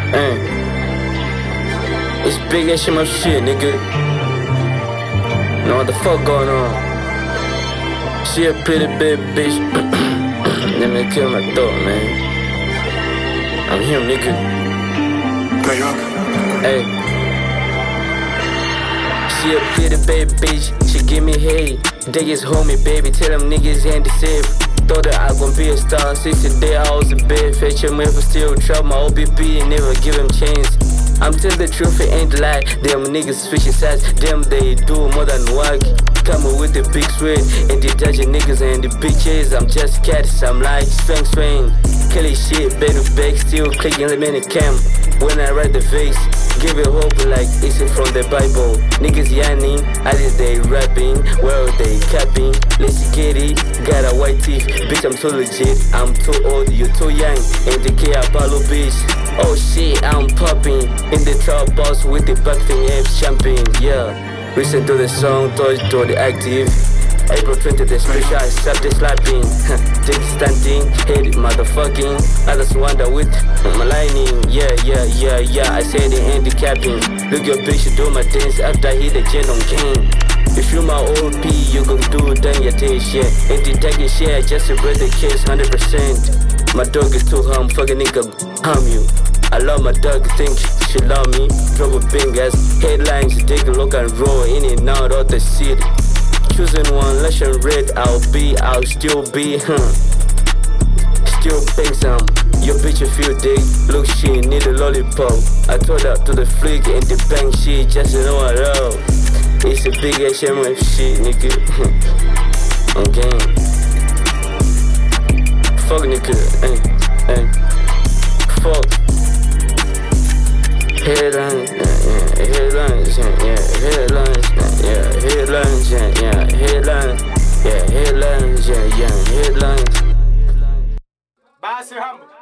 It's big ass shit, nigga. Know what the fuck going on? She a pretty bad bitch. Let me kill my throat, man. I'm him, nigga. Hey. She a pretty bad bitch. She give me hate. They is homie, baby. Tell them niggas ain't the same. Thought that I gon' be a star. 60 day I was a bad fetch him if I still trouble my OBP and never give him chance. I'm telling the truth, it ain't a lie. Them niggas switching sides, them they do more than work. Coming with the big sweat and the dodging niggas and the bitches. I'm just cats, I'm like swing. Kelly shit, better back, still clicking the minute cam. When I write the face, give it hope like it's from the Bible. Niggas yanning, I just they rapping, well they capping. Let's get it, got a white teeth, bitch I'm too legit. I'm too old, you too young, and the K Apollo bitch. Oh shit, I'm popping in the trap box with the back thing apps jumping, yeah. Listen to the song, touch to the active. April 20th, the special, I stop the slapping. Take standing, hate it, motherfucking. I just wonder with my lining, yeah. I said it ain't the capping. Look your bitch, you do my dance after I hit the gen on game. If you my OP, you gon' do it, then you take shit. Ain't the taking shit, just to break the case 100%. My dog is too hum, fucking nigga, harm you. I love my dog, think she love me. Drop a big ass headlines, take a look and roll in and out of the city. Choosing one, less than red, I'll still be, Still bang some. Your bitch if you dig, look she need a lollipop. I told her to the flick and the bang shit, just to know what up. It's a big ass MF shit, nigga. On game. Fuck nigga, fuck. Headlines, headlines, headlines. Basi hambo.